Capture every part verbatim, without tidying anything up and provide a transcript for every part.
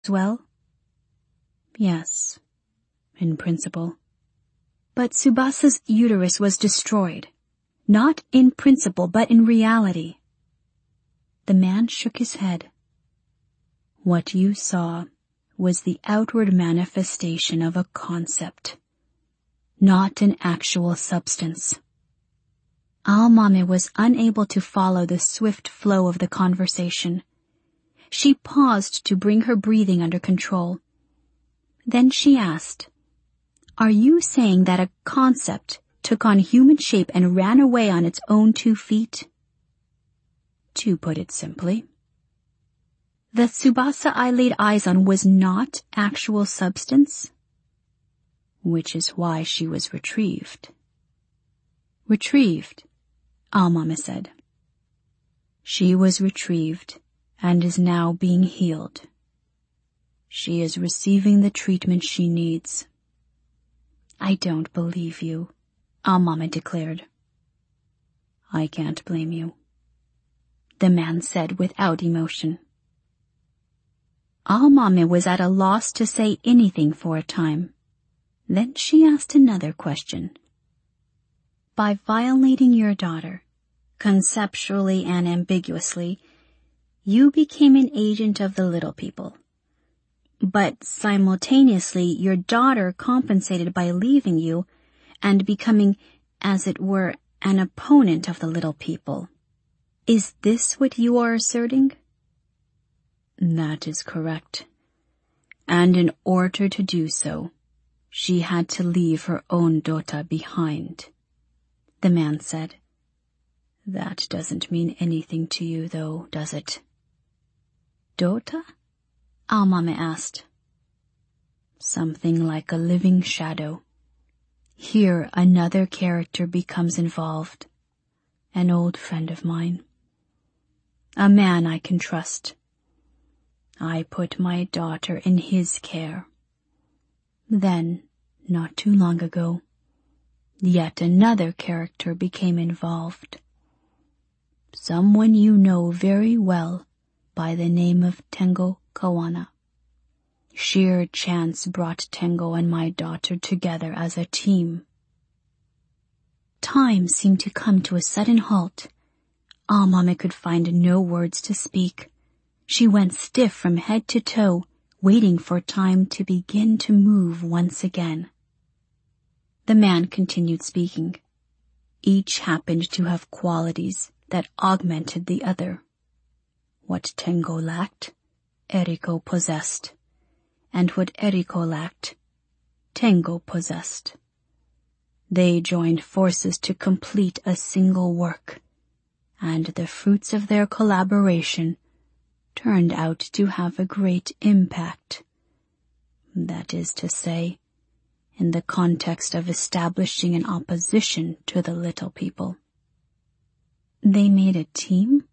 well? Yes, in principle. But Tsubasa's uterus was destroyed, not in principle but in reality. The man shook his head. What you saw was the outward manifestation of a concept, not an actual substance. Aomame was unable to follow the swift flow of the conversation. She paused to bring her breathing under control. Then she asked, "Are you saying that a concept took on human shape and ran away on its own two feet?" To put it simply. The Tsubasa I laid eyes on was not actual substance? Which is why she was retrieved. Retrieved, Aomame said. She was retrieved and is now being healed. She is receiving the treatment she needs. I don't believe you, Aomame declared. I can't blame you, the man said without emotion. Aomame was at a loss to say anything for a time. Then she asked another question. By violating your daughter, conceptually and ambiguously, you became an agent of the little people. But simultaneously, your daughter compensated by leaving you and becoming, as it were, an opponent of the little people. Is this what you are asserting? That is correct. And in order to do so, she had to leave her own Dota behind, the man said. That doesn't mean anything to you, though, does it? Dota? Aomame asked. Something like a living shadow. Here another character becomes involved. An old friend of mine. A man I can trust. I put my daughter in his care. Then, not too long ago, yet another character became involved. Someone you know very well by the name of Tengo Kawana. Sheer chance brought Tengo and my daughter together as a team. Time seemed to come to a sudden halt. Aomame could find no words to speak. She went stiff from head to toe, waiting for time to begin to move once again. The man continued speaking. Each happened to have qualities that augmented the other. What Tengo lacked, Eriko possessed. And what Eriko lacked, Tengo possessed. They joined forces to complete a single work, and the fruits of their collaboration turned out to have a great impact. That is to say, in the context of establishing an opposition to the little people. They made a team?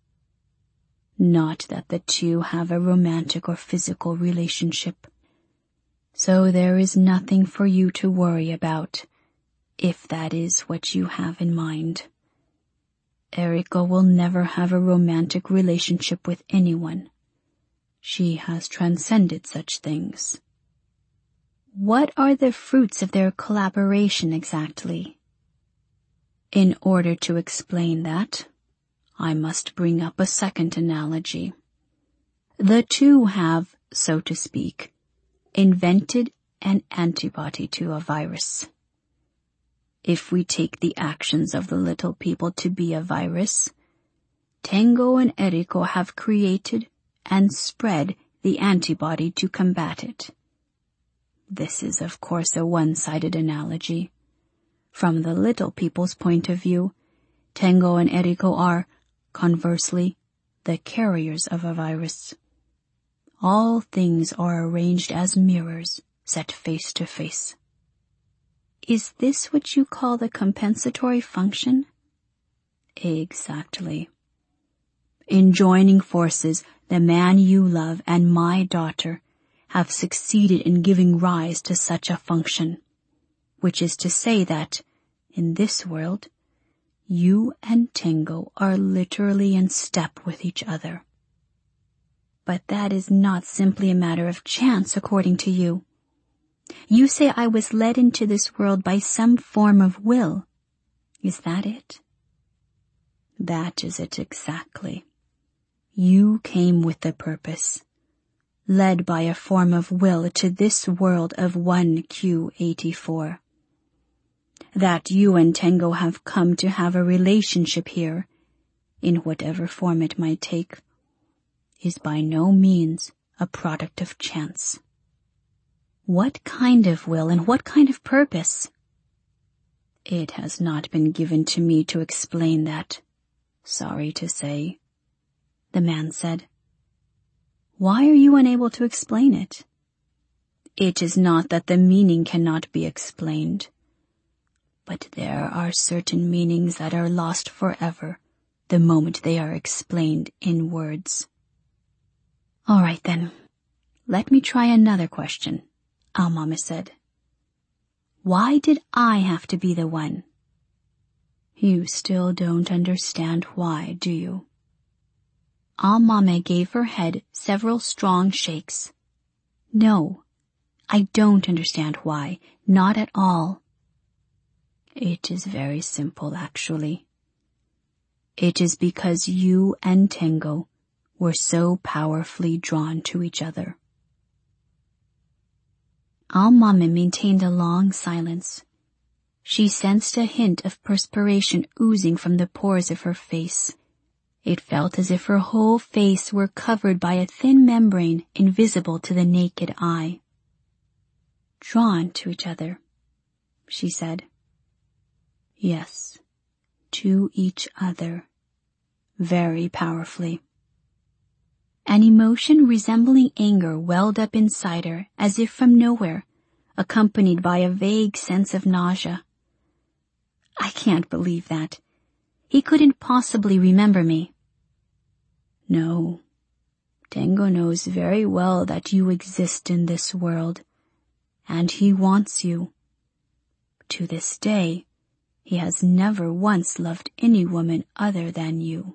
Not that the two have a romantic or physical relationship. So there is nothing for you to worry about, if that is what you have in mind. Eriko will never have a romantic relationship with anyone. She has transcended such things. What are the fruits of their collaboration exactly? In order to explain that, I must bring up a second analogy. The two have, so to speak, invented an antibody to a virus. If we take the actions of the little people to be a virus, Tengo and Eriko have created and spread the antibody to combat it. This is, of course, a one-sided analogy. From the little people's point of view, Tengo and Eriko are, conversely, the carriers of a virus. All things are arranged as mirrors set face to face. Is this what you call the compensatory function? Exactly. In joining forces, the man you love and my daughter have succeeded in giving rise to such a function, which is to say that, in this world, you and Tengo are literally in step with each other. But that is not simply a matter of chance, according to you. You say I was led into this world by some form of will. Is that it? That is it exactly. You came with a purpose, led by a form of will to this world of one Q eighty-four. That you and Tengo have come to have a relationship here, in whatever form it might take, is by no means a product of chance. What kind of will and what kind of purpose? It has not been given to me to explain that, sorry to say, the man said. Why are you unable to explain it? It is not that the meaning cannot be explained, but there are certain meanings that are lost forever the moment they are explained in words. All right then, let me try another question, Al-Mame said. Why did I have to be the one? You still don't understand why, do you? Al-Mame gave her head several strong shakes. No, I don't understand why, not at all. It is very simple, actually. It is because you and Tengo were so powerfully drawn to each other. Al-Mame maintained a long silence. She sensed a hint of perspiration oozing from the pores of her face. It felt as if her whole face were covered by a thin membrane invisible to the naked eye. Drawn to each other, she said. Yes, to each other, very powerfully. An emotion resembling anger welled up inside her as if from nowhere, accompanied by a vague sense of nausea. I can't believe that. He couldn't possibly remember me. No, Tengo knows very well that you exist in this world, and he wants you. To this day, he has never once loved any woman other than you.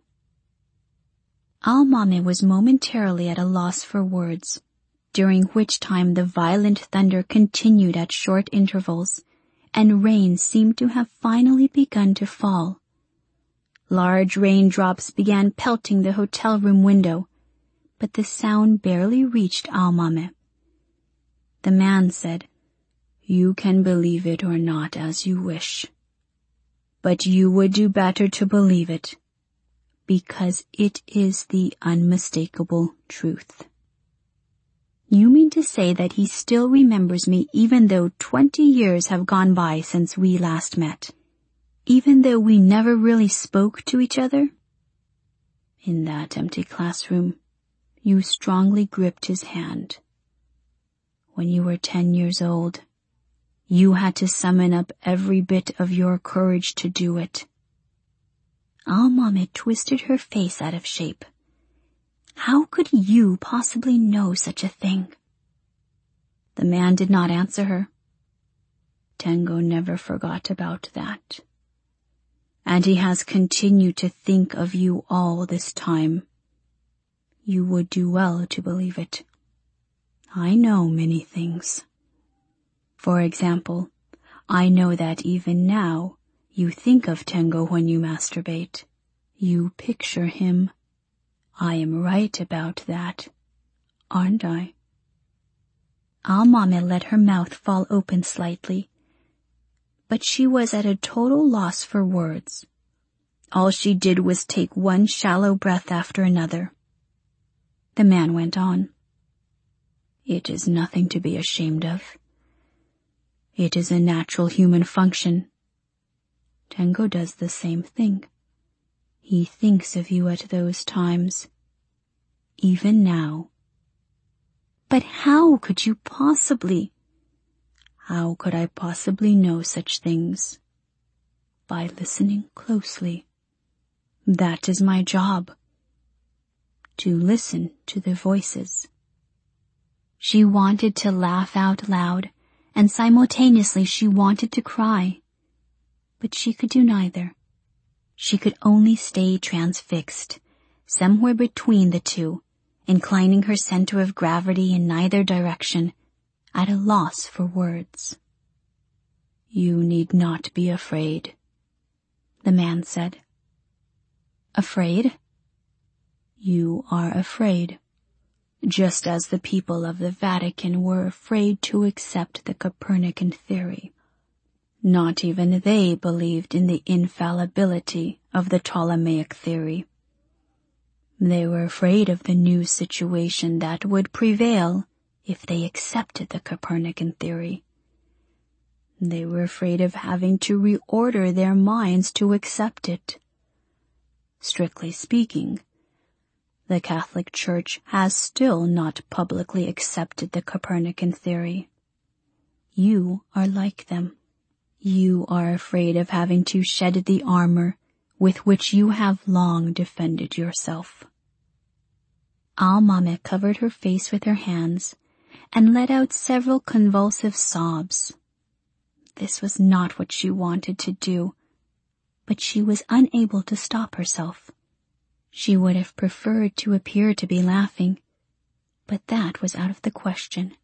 Al-Mame was momentarily at a loss for words, during which time the violent thunder continued at short intervals, and rain seemed to have finally begun to fall. Large raindrops began pelting the hotel room window, but the sound barely reached Al-Mame. The man said, You can believe it or not as you wish, but you would do better to believe it, because it is the unmistakable truth. You mean to say that he still remembers me even though twenty years have gone by since we last met, even though we never really spoke to each other? In that empty classroom, you strongly gripped his hand. When you were ten years old, you had to summon up every bit of your courage to do it. Al-Mame twisted her face out of shape. How could you possibly know such a thing? The man did not answer her. Tengo never forgot about that. And he has continued to think of you all this time. You would do well to believe it. I know many things. For example, I know that even now you think of Tengo when you masturbate. You picture him. I am right about that, aren't I? Al-Mame let her mouth fall open slightly, but she was at a total loss for words. All she did was take one shallow breath after another. The man went on. It is nothing to be ashamed of. It is a natural human function. Tengo does the same thing. He thinks of you at those times, even now. But how could you possibly? How could I possibly know such things? By listening closely. That is my job. To listen to the voices. She wanted to laugh out loud, and simultaneously she wanted to cry. But she could do neither. She could only stay transfixed, somewhere between the two, inclining her center of gravity in neither direction, at a loss for words. "You need not be afraid," the man said. "Afraid?" "You are afraid, just as the people of the Vatican were afraid to accept the Copernican theory. Not even they believed in the infallibility of the Ptolemaic theory. They were afraid of the new situation that would prevail if they accepted the Copernican theory. They were afraid of having to reorder their minds to accept it. Strictly speaking, the Catholic Church has still not publicly accepted the Copernican theory. You are like them. You are afraid of having to shed the armor with which you have long defended yourself." Al-Mame covered her face with her hands and let out several convulsive sobs. This was not what she wanted to do, but she was unable to stop herself. She would have preferred to appear to be laughing, but that was out of the question.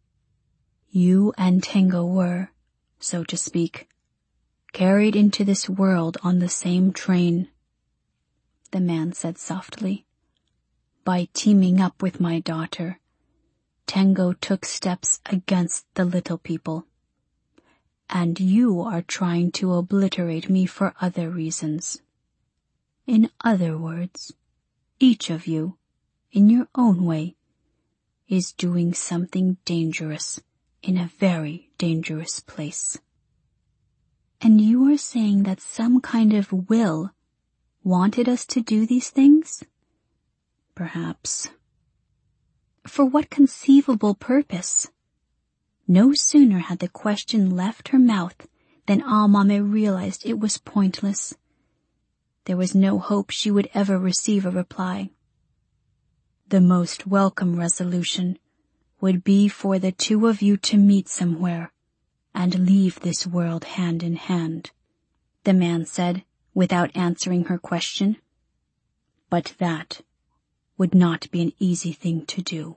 "You and Tengo were, so to speak, carried into this world on the same train," the man said softly. "By teaming up with my daughter, Tengo took steps against the little people. And you are trying to obliterate me for other reasons. In other words, each of you, in your own way, is doing something dangerous in a very dangerous place." "And you are saying that some kind of will wanted us to do these things?" "Perhaps." "For what conceivable purpose?" No sooner had the question left her mouth than Al-Mame realized it was pointless. There was no hope she would ever receive a reply. "The most welcome resolution would be for the two of you to meet somewhere and leave this world hand in hand," the man said, without answering her question. "But that would not be an easy thing to do."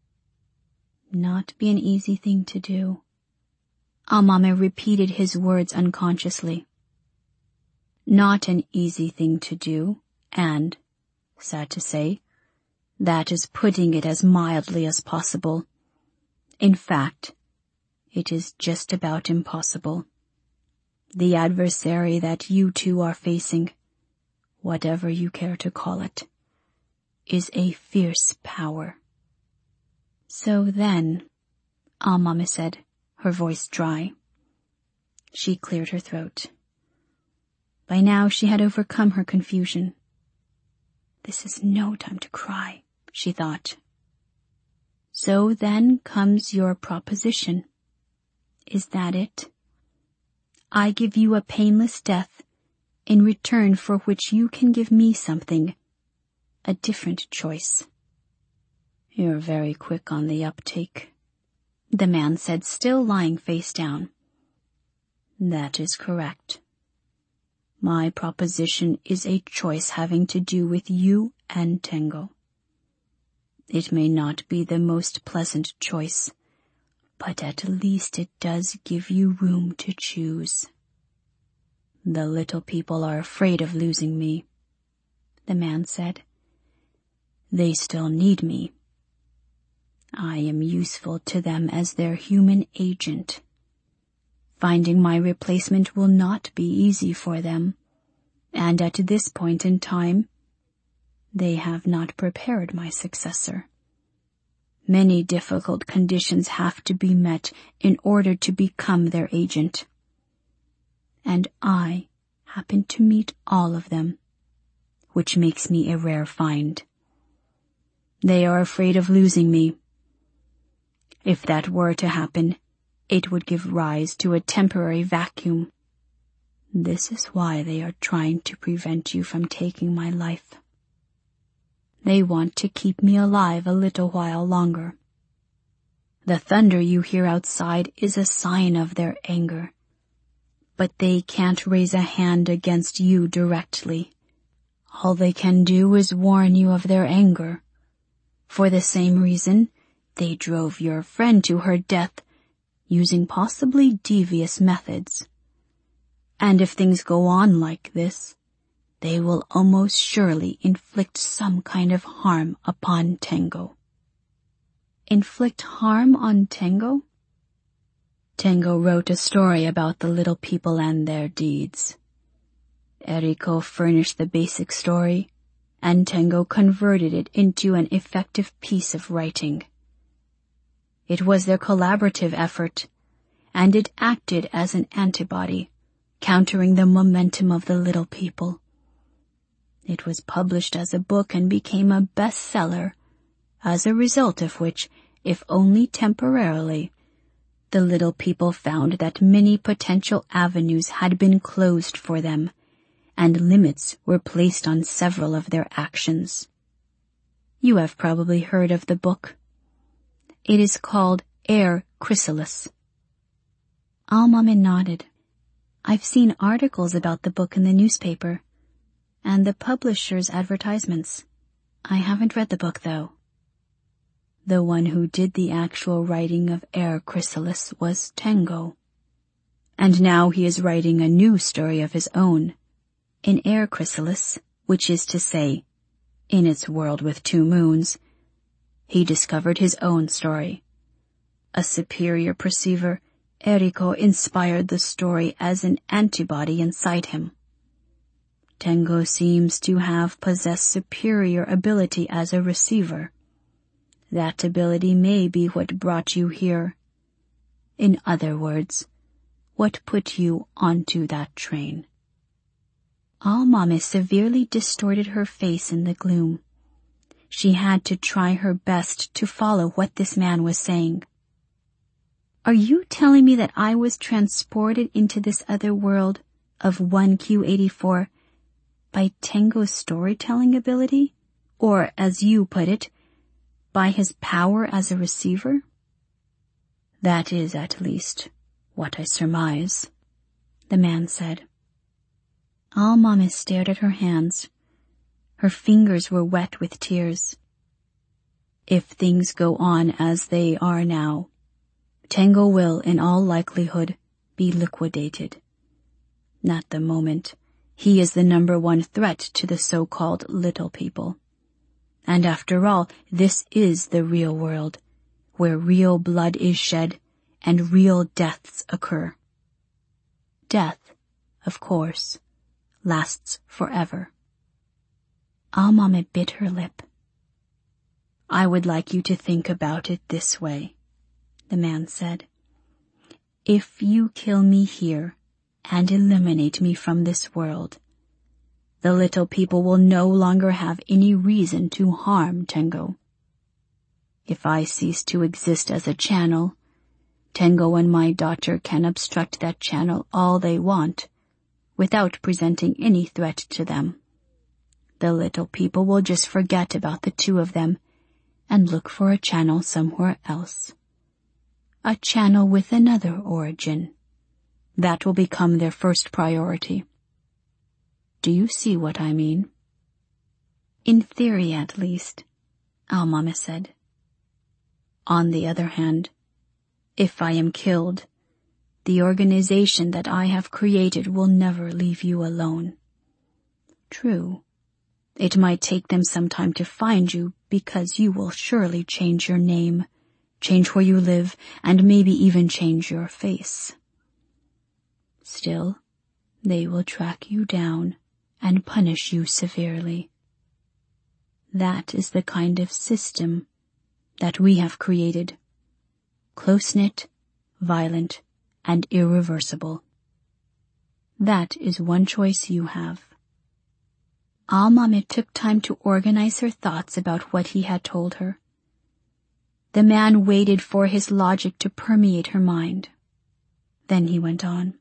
Not be an easy thing to do. Al-Mame repeated his words unconsciously. Not an easy thing to do, and, sad to say, that is putting it as mildly as possible. In fact, it is just about impossible. The adversary that you two are facing, whatever you care to call it, is a fierce power. "So then," Al-Mame said, her voice dry. She cleared her throat. By now she had overcome her confusion. "This is no time to cry," she thought. "So then comes your proposition. Is that it? I give you a painless death in return for which you can give me something, a different choice." "You're very quick on the uptake," the man said, still lying face down. "That is correct. My proposition is a choice having to do with you and Tengo. It may not be the most pleasant choice, but at least it does give you room to choose. The little people are afraid of losing me," the man said. "They still need me. I am useful to them as their human agent. Finding my replacement will not be easy for them, and at this point in time, they have not prepared my successor. Many difficult conditions have to be met in order to become their agent. And I happen to meet all of them, which makes me a rare find. They are afraid of losing me. If that were to happen, it would give rise to a temporary vacuum. This is why they are trying to prevent you from taking my life. They want to keep me alive a little while longer. The thunder you hear outside is a sign of their anger, but they can't raise a hand against you directly. All they can do is warn you of their anger, For the same reason, they drove your friend to her death, using possibly devious methods. And if things go on like this, they will almost surely inflict some kind of harm upon Tengo. Inflict harm on Tengo? Tengo wrote a story about the little people and their deeds. Eriko furnished the basic story, and Tengo converted it into an effective piece of writing. It was their collaborative effort, and it acted as an antibody, countering the momentum of the little people. It was published as a book and became a bestseller, as a result of which, if only temporarily, the little people found that many potential avenues had been closed for them, and limits were placed on several of their actions. You have probably heard of the book. It is called Air Chrysalis. Almame nodded. I've seen articles about the book in the newspaper, and the publisher's advertisements. I haven't read the book, though. The one who did the actual writing of Air Chrysalis was Tengo. And now he is writing a new story of his own. In Air Chrysalis, which is to say, in its world with two moons, he discovered his own story. A superior perceiver, Eriko inspired the story as an antibody inside him. Tengo seems to have possessed superior ability as a receiver. That ability may be what brought you here. In other words, what put you onto that train. Almame severely distorted her face in the gloom. She had to try her best to follow what this man was saying. Are you telling me that I was transported into this other world of one Q eighty-four by Tengo's storytelling ability? Or, as you put it, by his power as a receiver? That is, at least, what I surmise, the man said. Almame stared at her hands. Her fingers were wet with tears. If things go on as they are now, Tengo will, in all likelihood, be liquidated. At the moment, he is the number one threat to the so-called little people. And after all, this is the real world, where real blood is shed and real deaths occur. Death, of course, lasts forever. Almame bit her lip. I would like you to think about it this way, the man said. If you kill me here and eliminate me from this world, the little people will no longer have any reason to harm Tengo. If I cease to exist as a channel, Tengo and my daughter can obstruct that channel all they want, without presenting any threat to them. The little people will just forget about the two of them and look for a channel somewhere else. A channel with another origin. That will become their first priority. Do you see what I mean? In theory, at least, Almame said. On the other hand, if I am killed, the organization that I have created will never leave you alone. True, it might take them some time to find you because you will surely change your name, change where you live, and maybe even change your face. Still, they will track you down and punish you severely. That is the kind of system that we have created. Close-knit, violent, and irreversible. That is one choice you have. Almame took time to organize her thoughts about what he had told her. The man waited for his logic to permeate her mind. Then he went on.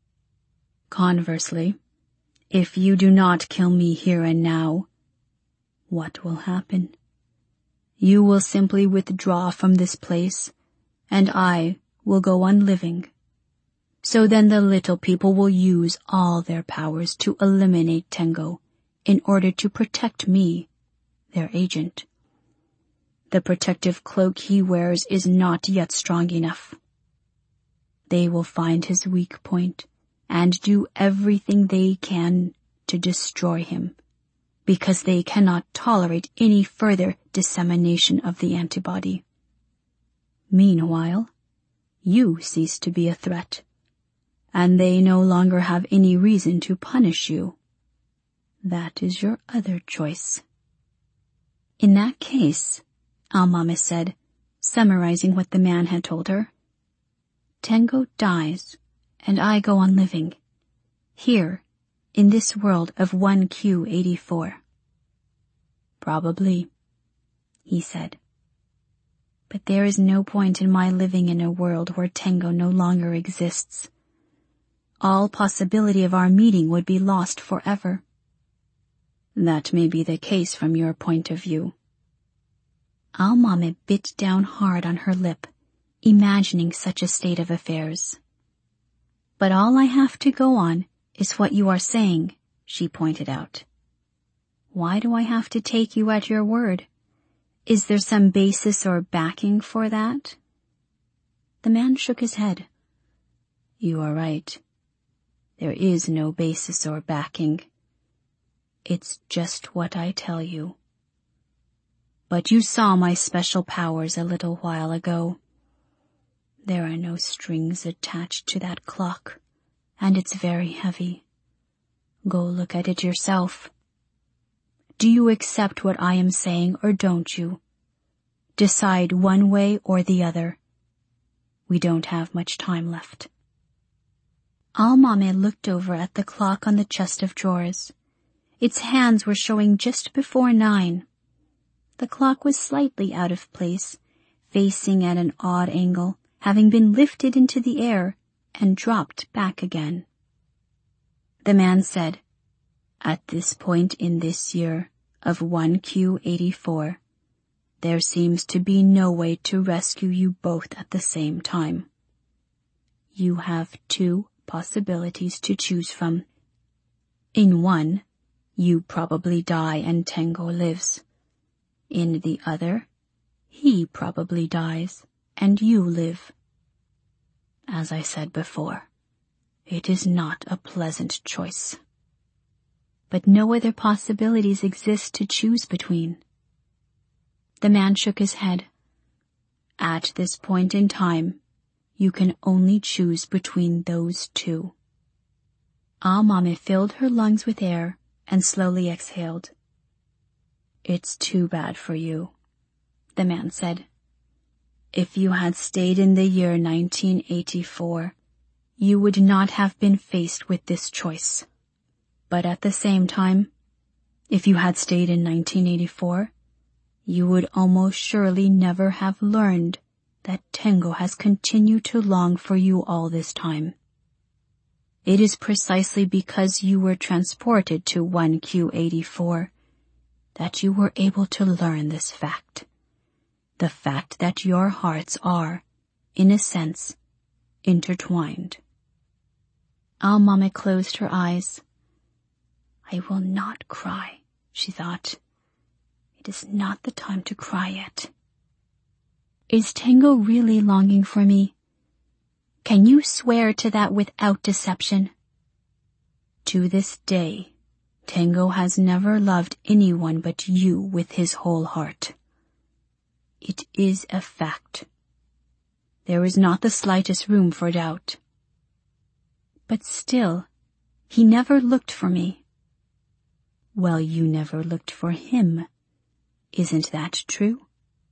Conversely, if you do not kill me here and now, what will happen? You will simply withdraw from this place, and I will go on living. So then the little people will use all their powers to eliminate Tengo in order to protect me, their agent. The protective cloak he wears is not yet strong enough. They will find his weak point and do everything they can to destroy him, because they cannot tolerate any further dissemination of the antibody. Meanwhile, you cease to be a threat, and they no longer have any reason to punish you. That is your other choice. In that case, Al-Mame said, summarizing what the man had told her, Tengo dies, and I go on living, here, in this world of one Q eighty-four. Probably, he said. But there is no point in my living in a world where Tengo no longer exists. All possibility of our meeting would be lost forever. That may be the case from your point of view. Al-Mame bit down hard on her lip, imagining such a state of affairs. But all I have to go on is what you are saying, she pointed out. Why do I have to take you at your word? Is there some basis or backing for that? The man shook his head. You are right. There is no basis or backing. It's just what I tell you. But you saw my special powers a little while ago. There are no strings attached to that clock, and it's very heavy. Go look at it yourself. Do you accept what I am saying or don't you? Decide one way or the other. We don't have much time left. Al-Mame looked over at the clock on the chest of drawers. Its hands were showing just before nine. The clock was slightly out of place, facing at an odd angle, having been lifted into the air and dropped back again. The man said, At this point in this year of one Q eighty-four, there seems to be no way to rescue you both at the same time. You have two possibilities to choose from. In one, you probably die and Tengo lives. In the other, he probably dies and you live. As I said before, it is not a pleasant choice. But no other possibilities exist to choose between. The man shook his head. At this point in time, you can only choose between those two. Al-Mame filled her lungs with air and slowly exhaled. It's too bad for you, the man said. If you had stayed in the year nineteen eighty-four, you would not have been faced with this choice. But at the same time, if you had stayed in nineteen eighty-four, you would almost surely never have learned that Tengo has continued to long for you all this time. It is precisely because you were transported to one Q eighty-four that you were able to learn this fact. The fact that your hearts are, in a sense, intertwined. Al-Mame closed her eyes. I will not cry, she thought. It is not the time to cry yet. Is Tengo really longing for me? Can you swear to that without deception? To this day, Tengo has never loved anyone but you with his whole heart. It is a fact. There is not the slightest room for doubt. But still, he never looked for me. Well, you never looked for him. Isn't that true?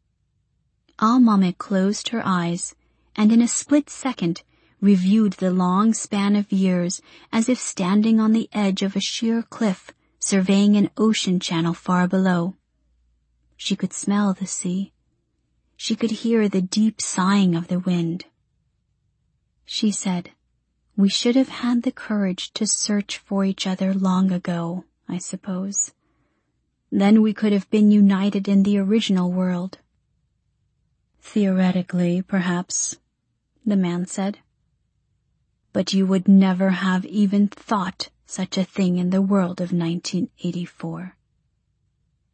Al-Mame closed her eyes and in a split second reviewed the long span of years as if standing on the edge of a sheer cliff, surveying an ocean channel far below. She could smell the sea. She could hear the deep sighing of the wind. She said, We should have had the courage to search for each other long ago, I suppose. Then we could have been united in the original world. Theoretically, perhaps, the man said. But you would never have even thought such a thing in the world of nineteen eighty-four.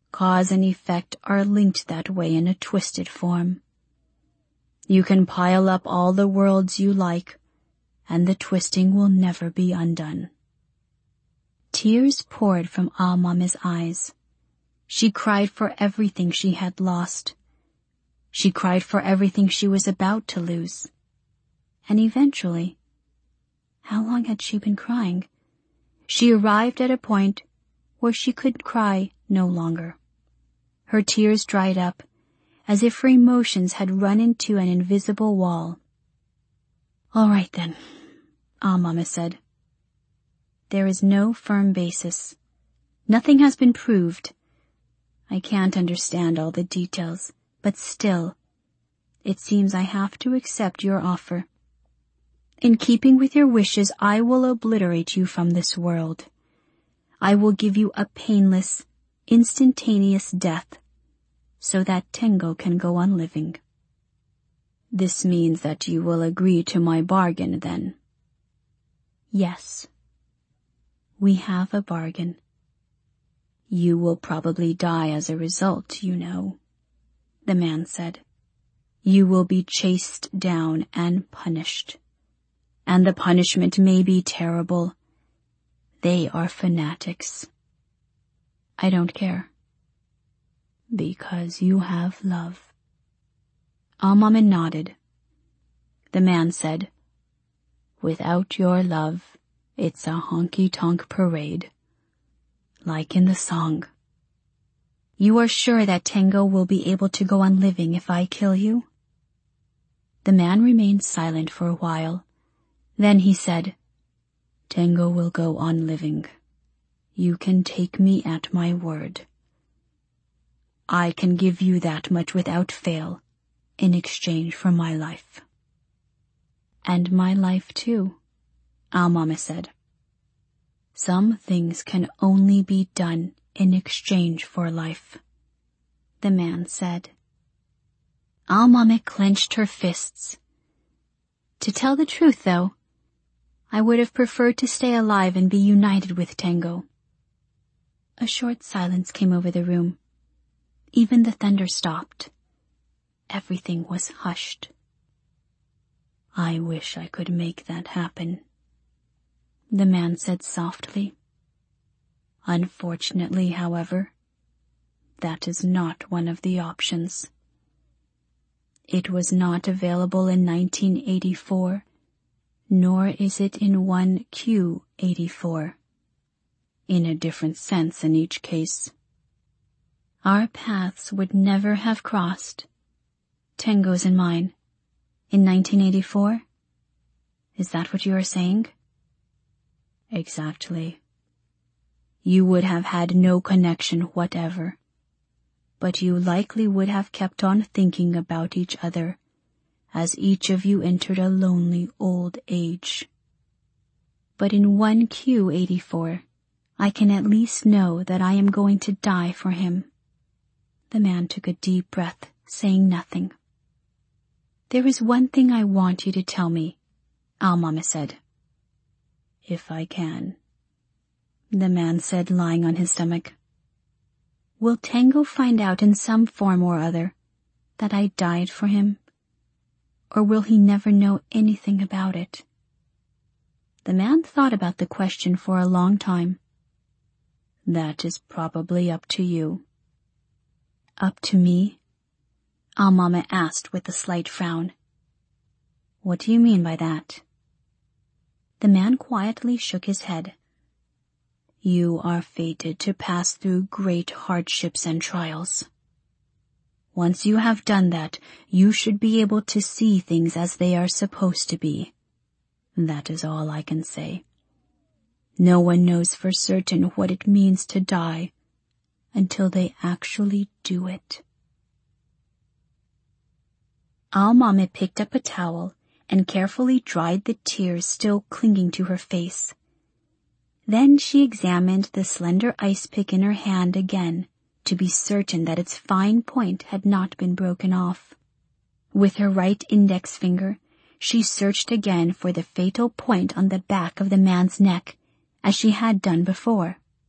Cause and effect are linked that way in a twisted form. You can pile up all the worlds you like, and the twisting will never be undone. Tears poured from Al-Mama's eyes. She cried for everything she had lost. She cried for everything she was about to lose. And eventually, how long had she been crying? She arrived at a point where she could cry no longer. Her tears dried up, as if her emotions had run into an invisible wall. "All right then," Al-Mama said. "There is no firm basis. Nothing has been proved. I can't understand all the details, but still, it seems I have to accept your offer. In keeping with your wishes, I will obliterate you from this world. I will give you a painless, instantaneous death, so that Tengo can go on living." "This means that you will agree to my bargain, then?" "Yes. We have a bargain." "You will probably die as a result, you know," the man said. "You will be chased down and punished. And the punishment may be terrible. They are fanatics." "I don't care." "Because you have love." Al-Mama nodded. The man said, "Without your love, it's a honky-tonk parade. Like in the song." "You are sure that Tengo will be able to go on living if I kill you?" The man remained silent for a while. Then he said, "Tengo will go on living. You can take me at my word. I can give you that much without fail, in exchange for my life." "And my life too," Al-Mama said. "Some things can only be done in exchange for life," the man said. Al-Mama clenched her fists. "To tell the truth, though, I would have preferred to stay alive and be united with Tengo." A short silence came over the room. Even the thunder stopped. Everything was hushed. "I wish I could make that happen," the man said softly. "Unfortunately, however, that is not one of the options. It was not available in nineteen eighty-four, nor is it in one Q eighty-four. In a different sense in each case. Our paths would never have crossed, Tengo's and mine, in nineteen eighty-four? Is that what you are saying?" "Exactly. You would have had no connection whatever, but you likely would have kept on thinking about each other as each of you entered a lonely old age. But in one Q eighty-four, I can at least know that I am going to die for him." The man took a deep breath, saying nothing. "There is one thing I want you to tell me," Al-Mama said. "If I can," the man said, lying on his stomach. "Will Tengo find out in some form or other that I died for him? Or will he never know anything about it?" The man thought about the question for a long time. "That is probably up to you." "Up to me?" Al-Mama asked with a slight frown. "What do you mean by that?" The man quietly shook his head. "You are fated to pass through great hardships and trials. Once you have done that, you should be able to see things as they are supposed to be. That is all I can say. No one knows for certain what it means to die until they actually do it." Al-Mama picked up a towel and carefully dried the tears still clinging to her face. Then she examined the slender ice pick in her hand again to be certain that its fine point had not been broken off. With her right index finger, she searched again for the fatal point on the back of the man's neck, as she had done before.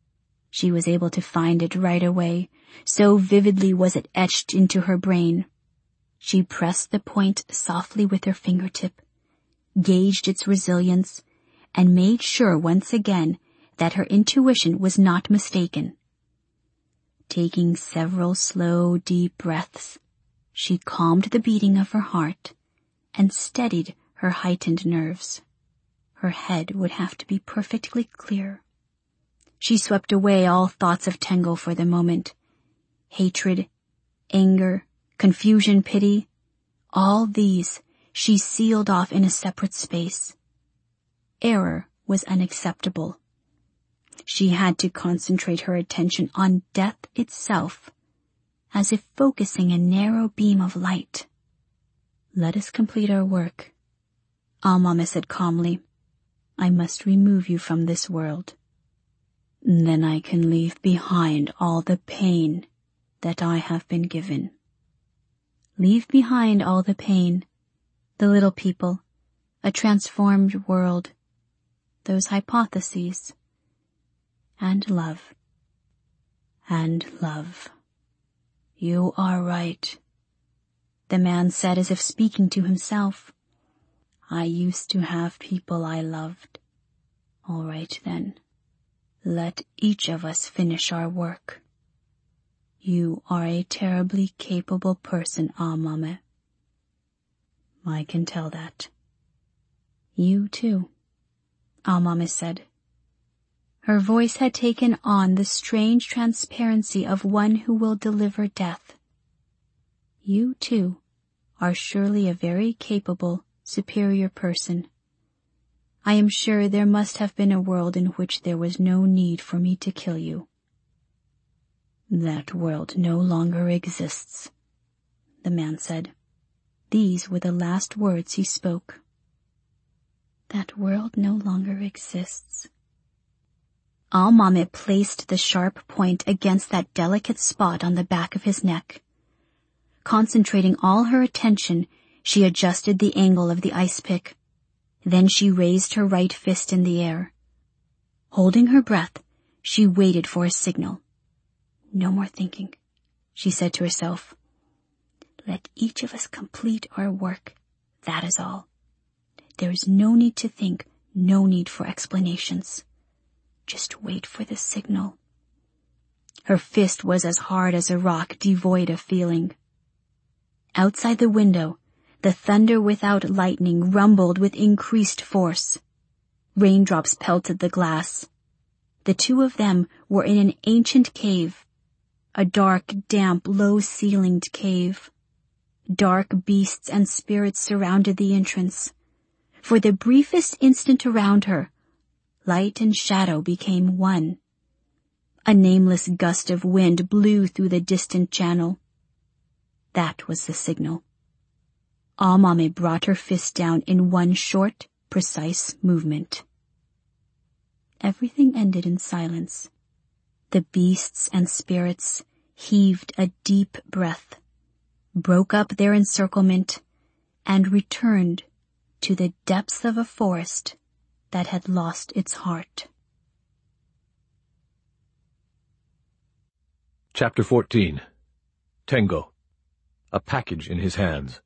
She was able to find it right away, so vividly was it etched into her brain. She pressed the point softly with her fingertip, gauged its resilience, and made sure once again that her intuition was not mistaken. Taking several slow, deep breaths, she calmed the beating of her heart and steadied her heightened nerves. Her head would have to be perfectly clear. She swept away all thoughts of Tengo for the moment. Hatred, anger, confusion, pity, all these she sealed off in a separate space. Error was unacceptable. She had to concentrate her attention on death itself, as if focusing a narrow beam of light. "Let us complete our work," Al-Mame said calmly. "I must remove you from this world. Then I can leave behind all the pain that I have been given." Leave behind all the pain, the little people, a transformed world, those hypotheses, and love. And love. "You are right," the man said as if speaking to himself. "I used to have people I loved. All right then. Let each of us finish our work. You are a terribly capable person, Al-Mame. I can tell that." "You too," Al-Mame said. Her voice had taken on the strange transparency of one who will deliver death. "You too are surely a very capable, superior person. I am sure there must have been a world in which there was no need for me to kill you." "That world no longer exists," the man said. These were the last words he spoke. "That world no longer exists." Al-Mame placed the sharp point against that delicate spot on the back of his neck. Concentrating all her attention, she adjusted the angle of the ice pick. Then she raised her right fist in the air. Holding her breath, she waited for a signal. "No more thinking," she said to herself. "Let each of us complete our work, that is all. There is no need to think, no need for explanations. Just wait for the signal." Her fist was as hard as a rock, devoid of feeling. Outside the window, the thunder without lightning rumbled with increased force. Raindrops pelted the glass. The two of them were in an ancient cave, a dark, damp, low-ceilinged cave. Dark beasts and spirits surrounded the entrance. For the briefest instant around her, light and shadow became one. A nameless gust of wind blew through the distant channel. That was the signal. Al-Mame brought her fist down in one short, precise movement. Everything ended in silence. The beasts and spirits heaved a deep breath, broke up their encirclement, and returned to the depths of a forest that had lost its heart. Chapter fourteen. Tengo. A package in his hands.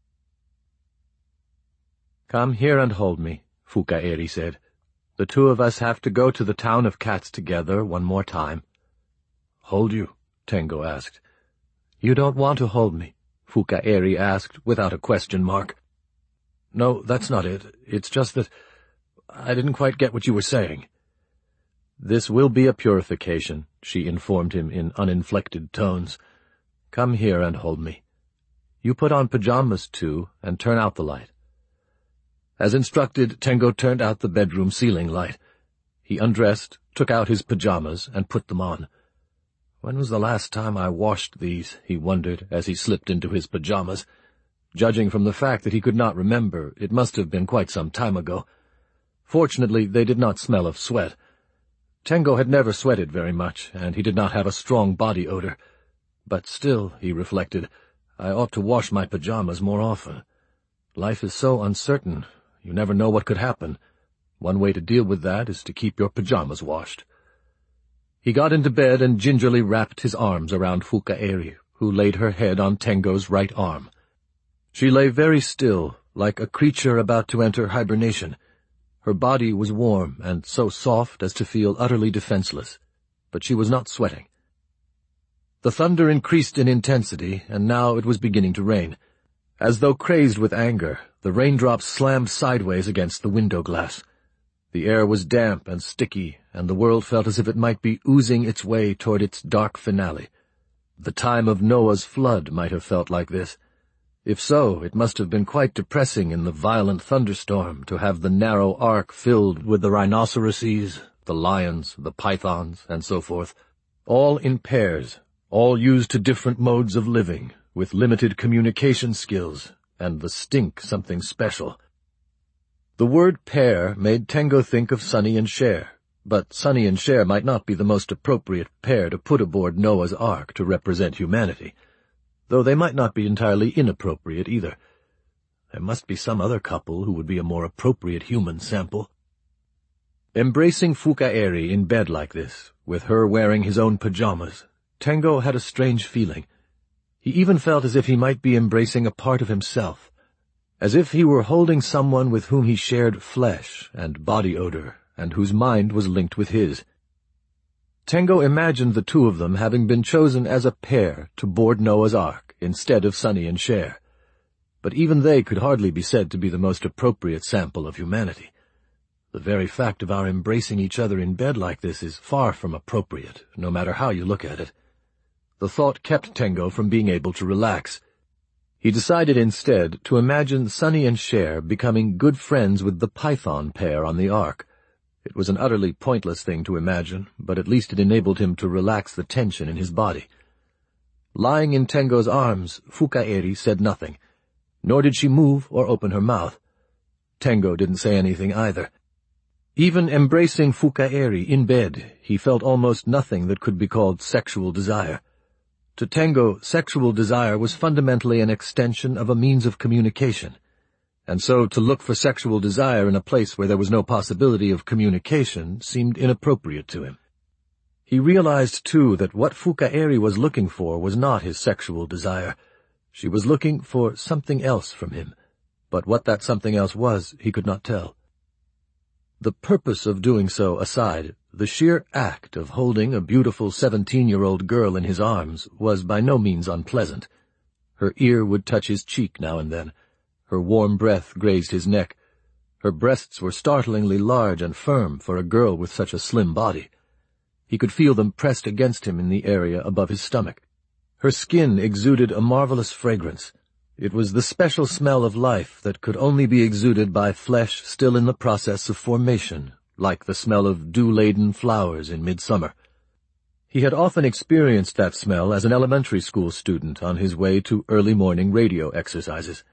"Come here and hold me," Fukaeri said. "The two of us have to go to the town of cats together one more time." "Hold you?" Tengo asked. "You don't want to hold me?" Fukaeri asked, without a question mark. "No, that's not it. It's just that I didn't quite get what you were saying." "This will be a purification," she informed him in uninflected tones. "Come here and hold me. You put on pajamas, too, and turn out the light." As instructed, Tengo turned out the bedroom ceiling light. He undressed, took out his pajamas, and put them on. When was the last time I washed these, he wondered, as he slipped into his pajamas. Judging from the fact that he could not remember, it must have been quite some time ago. Fortunately, they did not smell of sweat. Tengo had never sweated very much, and he did not have a strong body odor. But still, he reflected, I ought to wash my pajamas more often. Life is so uncertain. You never know what could happen. One way to deal with that is to keep your pajamas washed. He got into bed and gingerly wrapped his arms around Fukaeri, who laid her head on Tengo's right arm. She lay very still, like a creature about to enter hibernation. Her body was warm and so soft as to feel utterly defenseless, but she was not sweating. The thunder increased in intensity, and now it was beginning to rain. As though crazed with anger, the raindrops slammed sideways against the window glass. The air was damp and sticky, and the world felt as if it might be oozing its way toward its dark finale. The time of Noah's flood might have felt like this. If so, it must have been quite depressing in the violent thunderstorm to have the narrow ark filled with the rhinoceroses, the lions, the pythons, and so forth, all in pairs, all used to different modes of living, with limited communication skills, and the stink something special. The word pair made Tengo think of Sonny and Cher, but Sonny and Cher might not be the most appropriate pair to put aboard Noah's Ark to represent humanity, though they might not be entirely inappropriate either. There must be some other couple who would be a more appropriate human sample. Embracing Fukaeri in bed like this, with her wearing his own pajamas, Tengo had a strange feeling. He even felt as if he might be embracing a part of himself, as if he were holding someone with whom he shared flesh and body odor, and whose mind was linked with his. Tengo imagined the two of them having been chosen as a pair to board Noah's Ark instead of Sonny and Cher, but even they could hardly be said to be the most appropriate sample of humanity. The very fact of our embracing each other in bed like this is far from appropriate, no matter how you look at it. The thought kept Tengo from being able to relax. He decided instead to imagine Sonny and Cher becoming good friends with the python pair on the Ark. It was an utterly pointless thing to imagine, but at least it enabled him to relax the tension in his body. Lying in Tengo's arms, Fukaeri said nothing, nor did she move or open her mouth. Tengo didn't say anything either. Even embracing Fukaeri in bed, he felt almost nothing that could be called sexual desire. To Tengo, sexual desire was fundamentally an extension of a means of communication, and so to look for sexual desire in a place where there was no possibility of communication seemed inappropriate to him. He realized, too, that what Fukaeri was looking for was not his sexual desire. She was looking for something else from him, but what that something else was, he could not tell. The purpose of doing so aside, the sheer act of holding a beautiful seventeen-year-old girl in his arms was by no means unpleasant. Her ear would touch his cheek now and then. Her warm breath grazed his neck. Her breasts were startlingly large and firm for a girl with such a slim body. He could feel them pressed against him in the area above his stomach. Her skin exuded a marvelous fragrance. It was the special smell of life that could only be exuded by flesh still in the process of formation, like the smell of dew-laden flowers in midsummer. He had often experienced that smell as an elementary school student on his way to early morning radio exercises.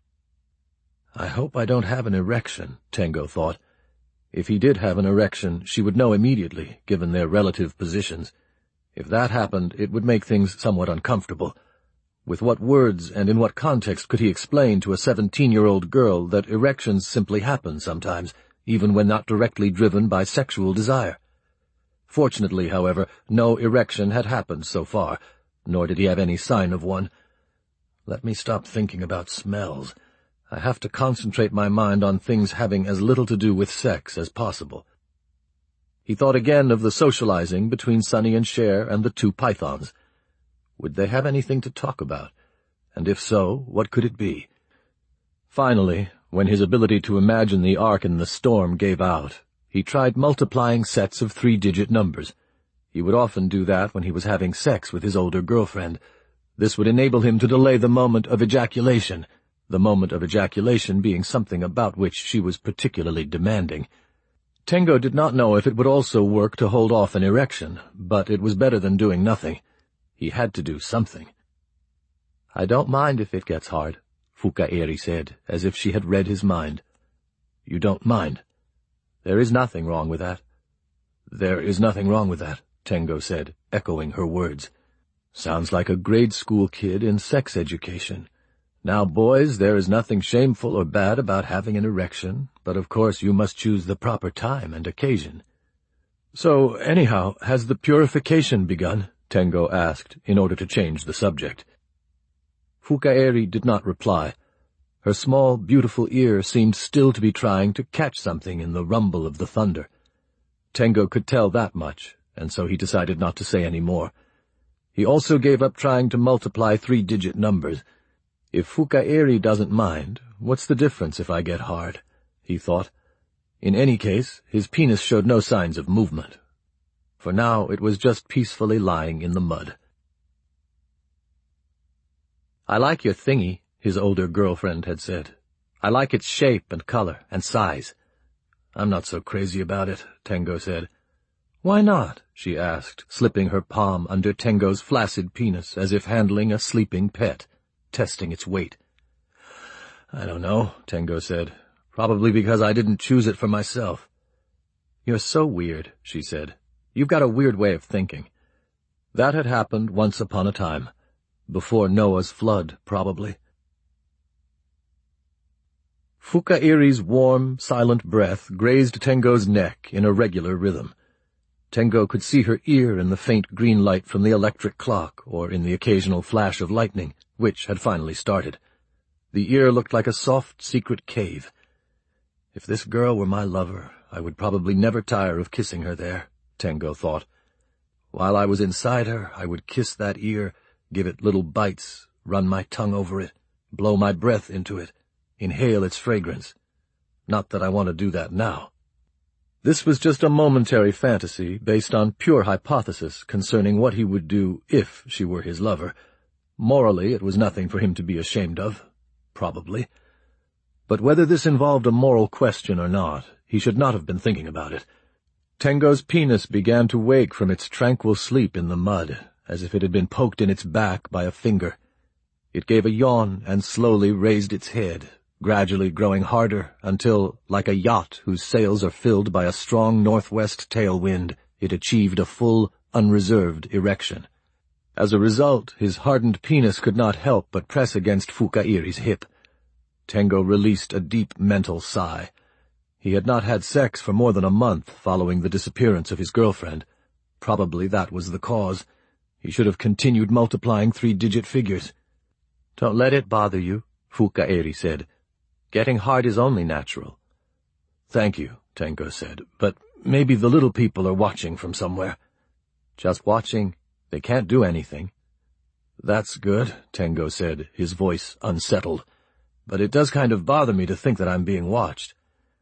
I hope I don't have an erection, Tengo thought. If he did have an erection, she would know immediately, given their relative positions. If that happened, it would make things somewhat uncomfortable. With what words and in what context could he explain to a seventeen-year-old girl that erections simply happen sometimes, even when not directly driven by sexual desire? Fortunately, however, no erection had happened so far, nor did he have any sign of one. Let me stop thinking about smells. I have to concentrate my mind on things having as little to do with sex as possible. He thought again of the socializing between Sonny and Cher and the two pythons. Would they have anything to talk about? And if so, what could it be? Finally, when his ability to imagine the Ark in the storm gave out, he tried multiplying sets of three-digit numbers. He would often do that when he was having sex with his older girlfriend. This would enable him to delay the moment of ejaculation, the moment of ejaculation being something about which she was particularly demanding. Tengo did not know if it would also work to hold off an erection, but it was better than doing nothing. He had to do something. I don't mind if it gets hard, Fukaeri said, as if she had read his mind. You don't mind? There is nothing wrong with that. There is nothing wrong with that, Tengo said, echoing her words. Sounds like a grade school kid in sex education. Now, boys, there is nothing shameful or bad about having an erection, but of course you must choose the proper time and occasion. "So, anyhow, has the purification begun?" Tengo asked, in order to change the subject. Fukaeri did not reply. Her small, beautiful ear seemed still to be trying to catch something in the rumble of the thunder. Tengo could tell that much, and so he decided not to say any more. He also gave up trying to multiply three-digit numbers. If Fukaeri doesn't mind, what's the difference if I get hard? He thought. In any case, his penis showed no signs of movement. For now, it was just peacefully lying in the mud. "I like your thingy," his older girlfriend had said. "I like its shape and color and size." "I'm not so crazy about it," Tengo said. "Why not?" she asked, slipping her palm under Tengo's flaccid penis as if handling a sleeping pet, testing its weight. "I don't know," Tengo said. "Probably because I didn't choose it for myself." "You're so weird," she said. "You've got a weird way of thinking." That had happened once upon a time. Before Noah's flood, probably. Fukaeri's warm, silent breath grazed Tengo's neck in a regular rhythm. Tengo could see her ear in the faint green light from the electric clock, or in the occasional flash of lightning, which had finally started. The ear looked like a soft, secret cave. If this girl were my lover, I would probably never tire of kissing her there, Tengo thought. While I was inside her, I would kiss that ear, give it little bites, run my tongue over it, blow my breath into it, inhale its fragrance. Not that I want to do that now. This was just a momentary fantasy based on pure hypothesis concerning what he would do if she were his lover. Morally, it was nothing for him to be ashamed of, probably. But whether this involved a moral question or not, he should not have been thinking about it. Tengo's penis began to wake from its tranquil sleep in the mud, as if it had been poked in its back by a finger. It gave a yawn and slowly raised its head, gradually growing harder until, like a yacht whose sails are filled by a strong northwest tailwind, it achieved a full, unreserved erection. As a result, his hardened penis could not help but press against Fukaeri's hip. Tengo released a deep mental sigh. He had not had sex for more than a month following the disappearance of his girlfriend. Probably that was the cause. He should have continued multiplying three-digit figures. "Don't let it bother you," Fukaeri said. "Getting hard is only natural." "Thank you," Tengo said, "but maybe the little people are watching from somewhere." "Just watching. They can't do anything." "That's good," Tengo said, his voice unsettled. "But it does kind of bother me to think that I'm being watched."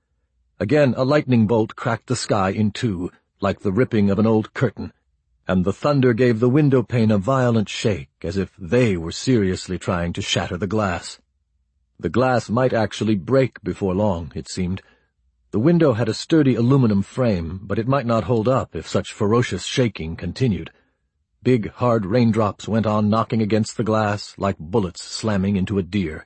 Again a lightning bolt cracked the sky in two, like the ripping of an old curtain, and the thunder gave the window pane a violent shake, as if they were seriously trying to shatter the glass. The glass might actually break before long, it seemed. The window had a sturdy aluminum frame, but it might not hold up if such ferocious shaking continued. Big, hard raindrops went on knocking against the glass like bullets slamming into a deer.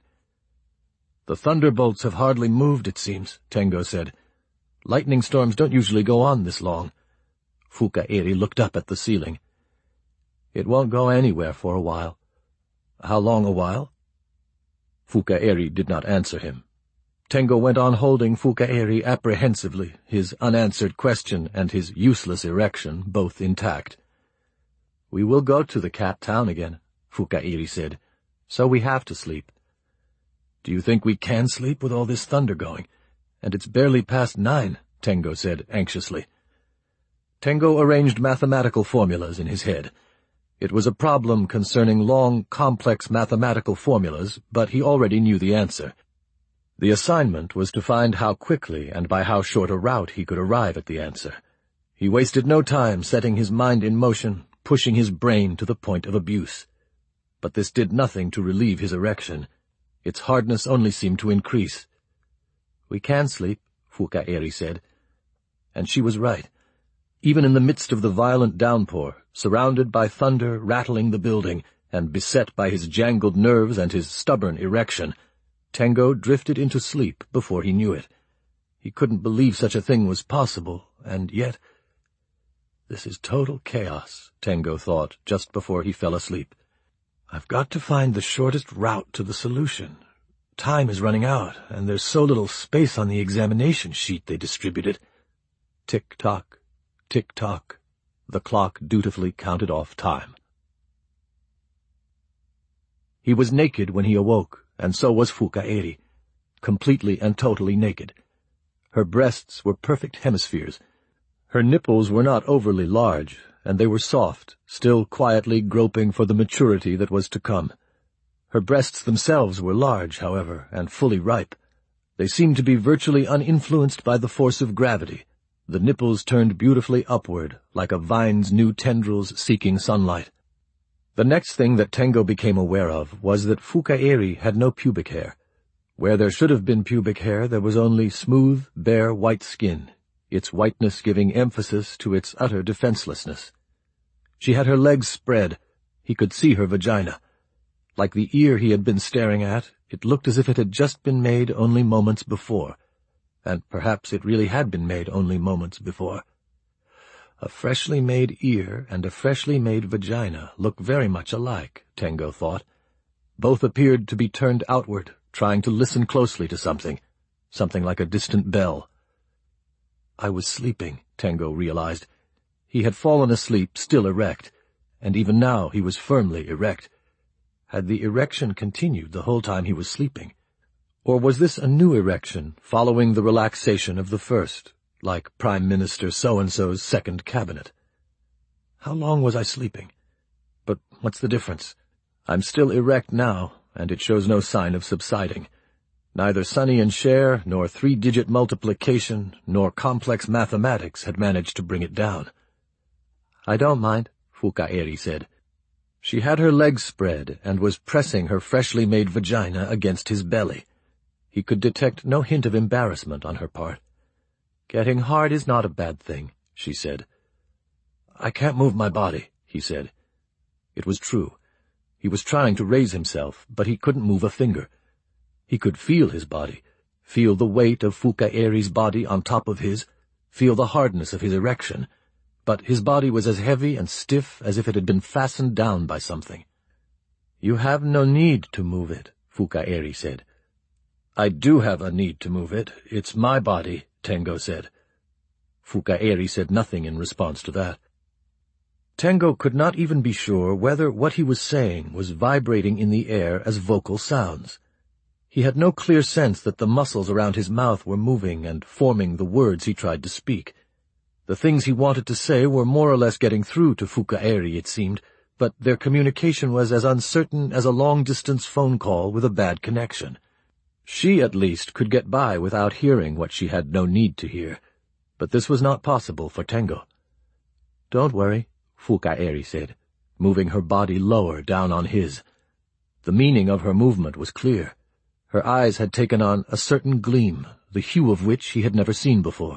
"The thunderbolts have hardly moved, it seems," Tengo said. "Lightning storms don't usually go on this long." Fukaeri looked up at the ceiling. "It won't go anywhere for a while." "How long a while?" Fukaeri did not answer him. Tengo went on holding Fukaeri apprehensively, his unanswered question and his useless erection both intact. "We will go to the cat town again," Fukaeri said, "so we have to sleep." "Do you think we can sleep with all this thunder going? And it's barely past nine," Tengo said anxiously. Tengo arranged mathematical formulas in his head. It was a problem concerning long, complex mathematical formulas, but he already knew the answer. The assignment was to find how quickly and by how short a route he could arrive at the answer. He wasted no time setting his mind in motion, pushing his brain to the point of abuse. But this did nothing to relieve his erection. Its hardness only seemed to increase. "We can sleep," Fukaeri said. And she was right. Even in the midst of the violent downpour, surrounded by thunder rattling the building, and beset by his jangled nerves and his stubborn erection, Tengo drifted into sleep before he knew it. He couldn't believe such a thing was possible, and yet— "This is total chaos," Tengo thought just before he fell asleep. "I've got to find the shortest route to the solution. Time is running out, and there's so little space on the examination sheet they distributed." Tick-tock, tick-tock. The clock dutifully counted off time. He was naked when he awoke, and so was Fukaeri, completely and totally naked. Her breasts were perfect hemispheres. Her nipples were not overly large, and they were soft, still quietly groping for the maturity that was to come. Her breasts themselves were large, however, and fully ripe. They seemed to be virtually uninfluenced by the force of gravity. The nipples turned beautifully upward, like a vine's new tendrils seeking sunlight. The next thing that Tengo became aware of was that Fukaeri had no pubic hair. Where there should have been pubic hair, there was only smooth, bare white skin, its whiteness giving emphasis to its utter defenselessness. She had her legs spread. He could see her vagina. Like the ear he had been staring at, it looked as if it had just been made only moments before. And perhaps it really had been made only moments before. A freshly made ear and a freshly made vagina look very much alike, Tengo thought. Both appeared to be turned outward, trying to listen closely to something, something like a distant bell. I was sleeping, Tengo realized. He had fallen asleep, still erect, and even now he was firmly erect. Had the erection continued the whole time he was sleeping? Or was this a new erection, following the relaxation of the first, like Prime Minister so-and-so's second cabinet? How long was I sleeping? But what's the difference? I'm still erect now, and it shows no sign of subsiding. Neither Sonny and Cher, nor three-digit multiplication, nor complex mathematics had managed to bring it down. I don't mind, Fukaeri said. She had her legs spread and was pressing her freshly made vagina against his belly. He could detect no hint of embarrassment on her part. Getting hard is not a bad thing, she said. I can't move my body, he said. It was true. He was trying to raise himself, but he couldn't move a finger. He could feel his body, feel the weight of Fukaeri's body on top of his, feel the hardness of his erection, but his body was as heavy and stiff as if it had been fastened down by something. You have no need to move it, Fukaeri said. I do have a need to move it. It's my body, Tengo said. Fukaeri said nothing in response to that. Tengo could not even be sure whether what he was saying was vibrating in the air as vocal sounds. He had no clear sense that the muscles around his mouth were moving and forming the words he tried to speak. The things he wanted to say were more or less getting through to Fukaeri, it seemed, but their communication was as uncertain as a long-distance phone call with a bad connection. She, at least, could get by without hearing what she had no need to hear, but this was not possible for Tengo. Don't worry, Fukaeri said, moving her body lower down on his. The meaning of her movement was clear. Her eyes had taken on a certain gleam, the hue of which he had never seen before.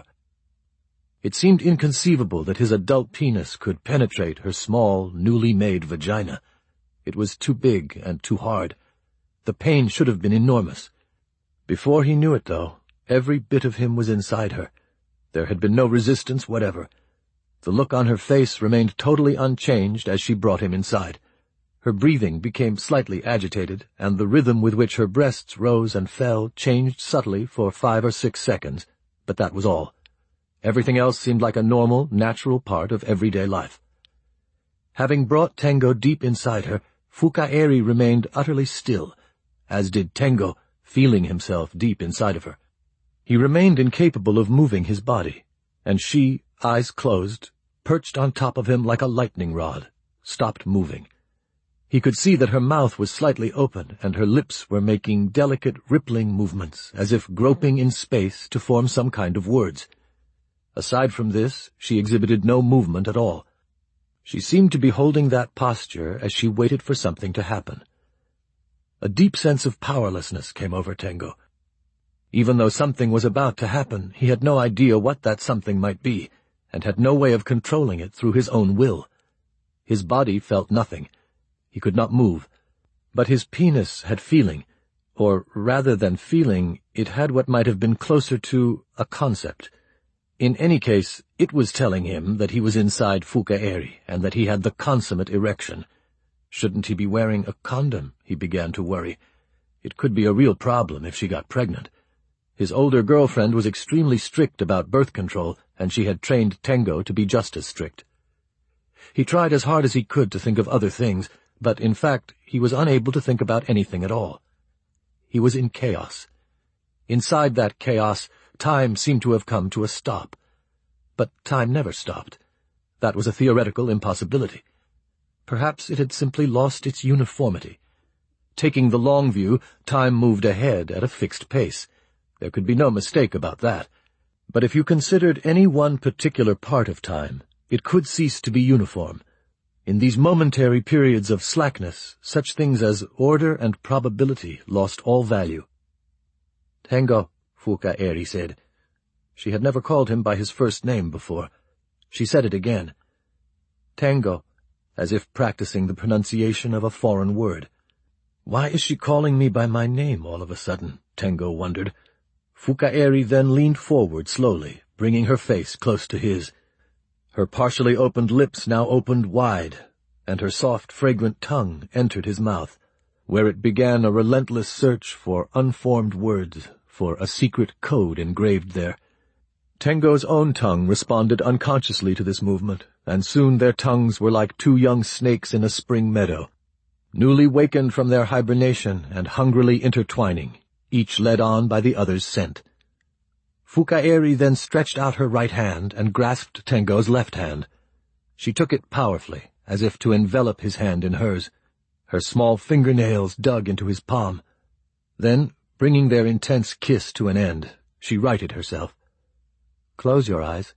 It seemed inconceivable that his adult penis could penetrate her small, newly made vagina. It was too big and too hard. The pain should have been enormous. Before he knew it, though, every bit of him was inside her. There had been no resistance whatever. The look on her face remained totally unchanged as she brought him inside. Her breathing became slightly agitated, and the rhythm with which her breasts rose and fell changed subtly for five or six seconds, but that was all. Everything else seemed like a normal, natural part of everyday life. Having brought Tengo deep inside her, Fukaeri remained utterly still, as did Tengo, feeling himself deep inside of her. He remained incapable of moving his body, and she, eyes closed, perched on top of him like a lightning rod, stopped moving. He could see that her mouth was slightly open, and her lips were making delicate, rippling movements, as if groping in space to form some kind of words. Aside from this, she exhibited no movement at all. She seemed to be holding that posture as she waited for something to happen. A deep sense of powerlessness came over Tengo. Even though something was about to happen, he had no idea what that something might be, and had no way of controlling it through his own will. His body felt nothing. He could not move. But his penis had feeling, or rather than feeling, it had what might have been closer to a concept. In any case, it was telling him that he was inside Fukaeri, and that he had the consummate erection. Shouldn't he be wearing a condom? He began to worry. It could be a real problem if she got pregnant. His older girlfriend was extremely strict about birth control, and she had trained Tengo to be just as strict. He tried as hard as he could to think of other things, but in fact he was unable to think about anything at all. He was in chaos. Inside that chaos, time seemed to have come to a stop. But time never stopped. That was a theoretical impossibility. Perhaps it had simply lost its uniformity. Taking the long view, time moved ahead at a fixed pace. There could be no mistake about that. But if you considered any one particular part of time, it could cease to be uniform. In these momentary periods of slackness, such things as order and probability lost all value. "Tengo," Fuka Eri said. She had never called him by his first name before. She said it again. "Tengo," as if practicing the pronunciation of a foreign word. Why is she calling me by my name all of a sudden? Tengo wondered. Fuka Eri then leaned forward slowly, bringing her face close to his. Her partially opened lips now opened wide, and her soft, fragrant tongue entered his mouth, where it began a relentless search for unformed words, for a secret code engraved there. Tengo's own tongue responded unconsciously to this movement, and soon their tongues were like two young snakes in a spring meadow, newly wakened from their hibernation and hungrily intertwining, each led on by the other's scent. Fuka Eri then stretched out her right hand and grasped Tengo's left hand. She took it powerfully, as if to envelop his hand in hers. Her small fingernails dug into his palm. Then, bringing their intense kiss to an end, she righted herself. "Close your eyes."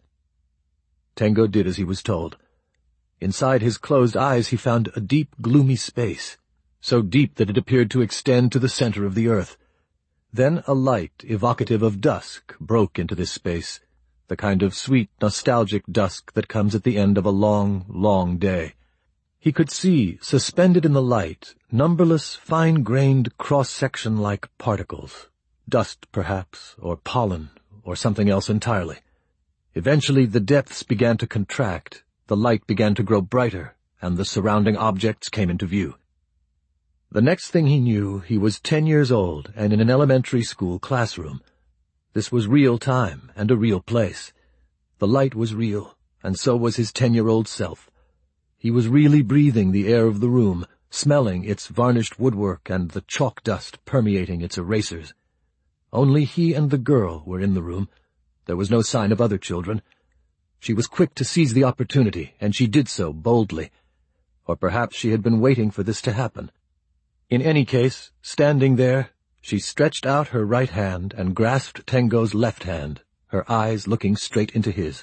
Tengo did as he was told. Inside his closed eyes he found a deep, gloomy space, so deep that it appeared to extend to the center of the earth. Then a light evocative of dusk broke into this space, the kind of sweet, nostalgic dusk that comes at the end of a long, long day. He could see, suspended in the light, numberless fine-grained cross-section-like particles, dust perhaps, or pollen, or something else entirely. Eventually the depths began to contract, the light began to grow brighter, and the surrounding objects came into view. The next thing he knew, he was ten years old and in an elementary school classroom. This was real time and a real place. The light was real, and so was his ten-year-old self. He was really breathing the air of the room, smelling its varnished woodwork and the chalk dust permeating its erasers. Only he and the girl were in the room. There was no sign of other children. She was quick to seize the opportunity, and she did so boldly. Or perhaps she had been waiting for this to happen. In any case, standing there, she stretched out her right hand and grasped Tengo's left hand, her eyes looking straight into his.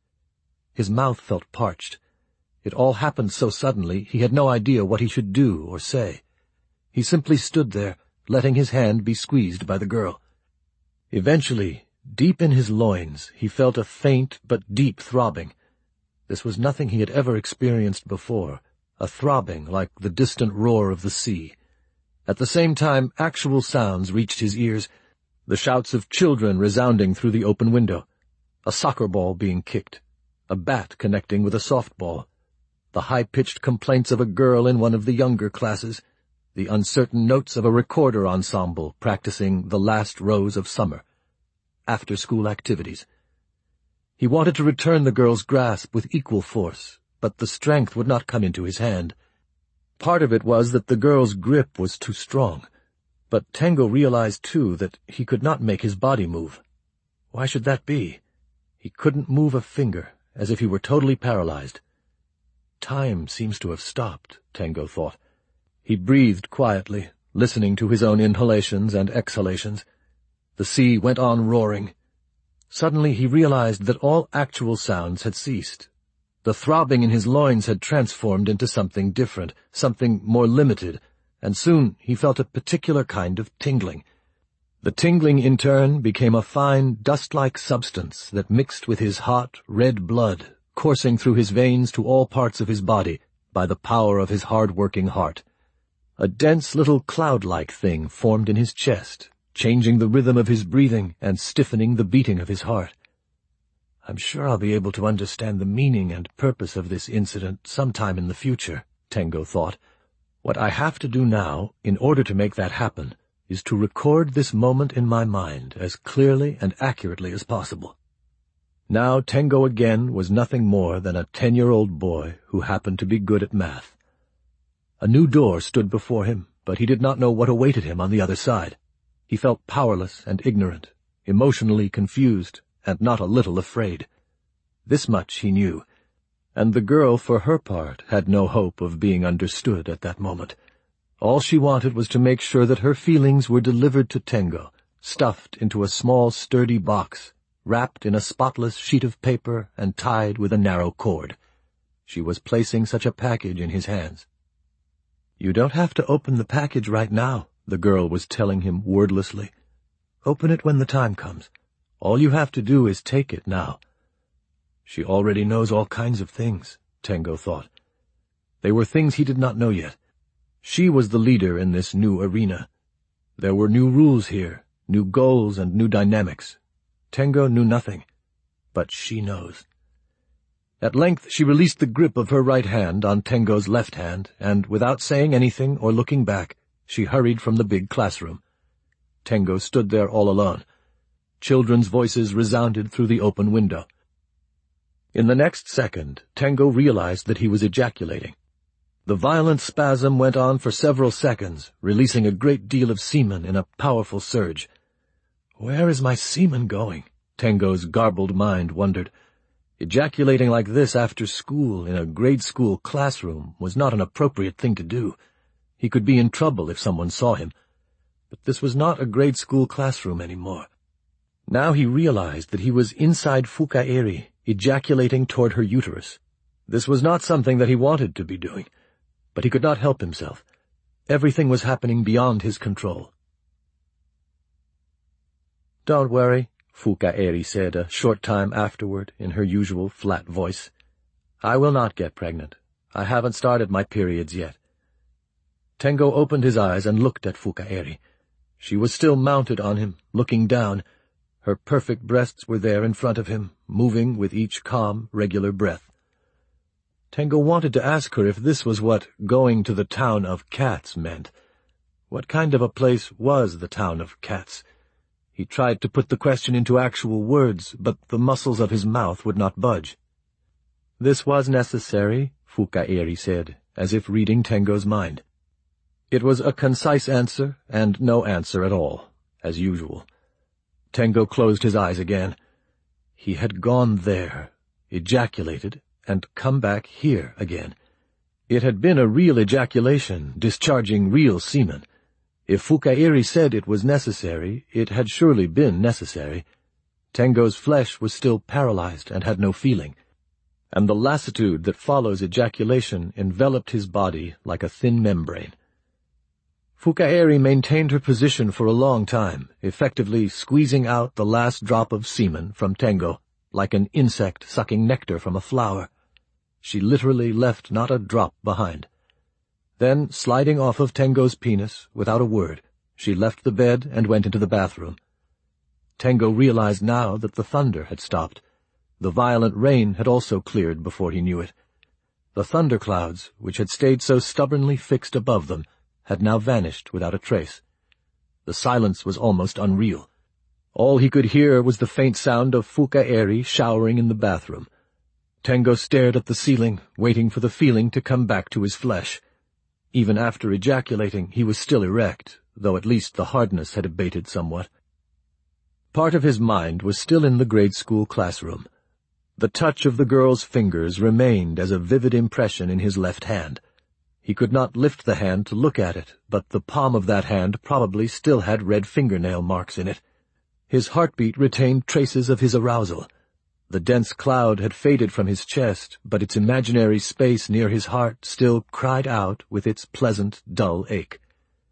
His mouth felt parched. It all happened so suddenly he had no idea what he should do or say. He simply stood there, letting his hand be squeezed by the girl. Eventually, deep in his loins, he felt a faint but deep throbbing. This was nothing he had ever experienced before, a throbbing like the distant roar of the sea. At the same time, actual sounds reached his ears, the shouts of children resounding through the open window, a soccer ball being kicked, a bat connecting with a softball, the high-pitched complaints of a girl in one of the younger classes, the uncertain notes of a recorder ensemble practicing The Last Rose of Summer, after-school activities. He wanted to return the girl's grasp with equal force, but the strength would not come into his hand. Part of it was that the girl's grip was too strong, but Tengo realized, too, that he could not make his body move. Why should that be? He couldn't move a finger, as if he were totally paralyzed. Time seems to have stopped, Tengo thought. He breathed quietly, listening to his own inhalations and exhalations. The sea went on roaring. Suddenly he realized that all actual sounds had ceased. The throbbing in his loins had transformed into something different, something more limited, and soon he felt a particular kind of tingling. The tingling, in turn, became a fine, dust-like substance that mixed with his hot, red blood, coursing through his veins to all parts of his body by the power of his hard-working heart. A dense little cloud-like thing formed in his chest, changing the rhythm of his breathing and stiffening the beating of his heart. I'm sure I'll be able to understand the meaning and purpose of this incident sometime in the future, Tengo thought. What I have to do now, in order to make that happen, is to record this moment in my mind as clearly and accurately as possible. Now Tengo again was nothing more than a ten-year-old boy who happened to be good at math. A new door stood before him, but he did not know what awaited him on the other side. He felt powerless and ignorant, emotionally confused, and not a little afraid. This much he knew, and the girl, for her part, had no hope of being understood at that moment. All she wanted was to make sure that her feelings were delivered to Tengo, stuffed into a small, sturdy box, wrapped in a spotless sheet of paper and tied with a narrow cord. She was placing such a package in his hands. "You don't have to open the package right now," the girl was telling him wordlessly. "Open it when the time comes. All you have to do is take it now." She already knows all kinds of things, Tengo thought. They were things he did not know yet. She was the leader in this new arena. There were new rules here, new goals and new dynamics. Tengo knew nothing, but she knows. At length she released the grip of her right hand on Tengo's left hand, and without saying anything or looking back, she hurried from the big classroom. Tengo stood there all alone. Children's voices resounded through the open window. In the next second, Tengo realized that he was ejaculating. The violent spasm went on for several seconds, releasing a great deal of semen in a powerful surge. Where is my semen going? Tengo's garbled mind wondered. Ejaculating like this after school in a grade school classroom was not an appropriate thing to do. He could be in trouble if someone saw him. But this was not a grade school classroom anymore. Now he realized that he was inside Fukaeri, ejaculating toward her uterus. This was not something that he wanted to be doing, but he could not help himself. Everything was happening beyond his control. "Don't worry," Fukaeri said a short time afterward in her usual flat voice. "I will not get pregnant. I haven't started my periods yet." Tengo opened his eyes and looked at Fukaeri. She was still mounted on him, looking down. Her perfect breasts were there in front of him, moving with each calm, regular breath. Tengo wanted to ask her if this was what going to the town of cats meant. What kind of a place was the town of cats? He tried to put the question into actual words, but the muscles of his mouth would not budge. "This was necessary," Fukaeri said, as if reading Tengo's mind. It was a concise answer, and no answer at all, as usual. Tengo closed his eyes again. He had gone there, ejaculated, and come back here again. It had been a real ejaculation, discharging real semen. If Fukaeri said it was necessary, it had surely been necessary. Tengo's flesh was still paralyzed and had no feeling, and the lassitude that follows ejaculation enveloped his body like a thin membrane. Fukaeri maintained her position for a long time, effectively squeezing out the last drop of semen from Tengo, like an insect sucking nectar from a flower. She literally left not a drop behind. Then, sliding off of Tengo's penis, without a word, she left the bed and went into the bathroom. Tengo realized now that the thunder had stopped. The violent rain had also cleared before he knew it. The thunderclouds, which had stayed so stubbornly fixed above them, had now vanished without a trace. The silence was almost unreal. All he could hear was the faint sound of Fukaeri showering in the bathroom. Tengo stared at the ceiling, waiting for the feeling to come back to his flesh. Even after ejaculating, he was still erect, though at least the hardness had abated somewhat. Part of his mind was still in the grade school classroom. The touch of the girl's fingers remained as a vivid impression in his left hand. He could not lift the hand to look at it, but the palm of that hand probably still had red fingernail marks in it. His heartbeat retained traces of his arousal. The dense cloud had faded from his chest, but its imaginary space near his heart still cried out with its pleasant, dull ache.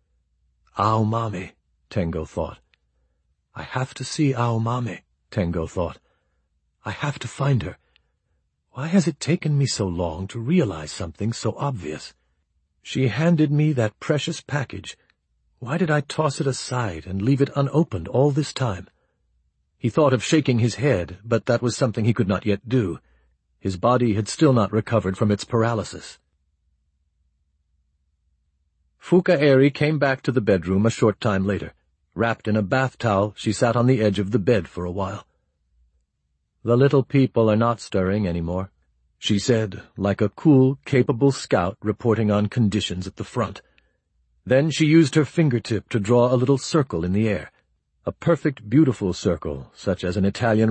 Aomame, Tengo thought. I have to see Aomame, Tengo thought. I have to find her. Why has it taken me so long to realize something so obvious? She handed me that precious package. Why did I toss it aside and leave it unopened all this time? He thought of shaking his head, but that was something he could not yet do. His body had still not recovered from its paralysis. Fukaeri came back to the bedroom a short time later. Wrapped in a bath towel, she sat on the edge of the bed for a while. "The little people are not stirring anymore," she said, like a cool, capable scout reporting on conditions at the front. Then she used her fingertip to draw a little circle in the air, a perfect, beautiful circle, such as an Italian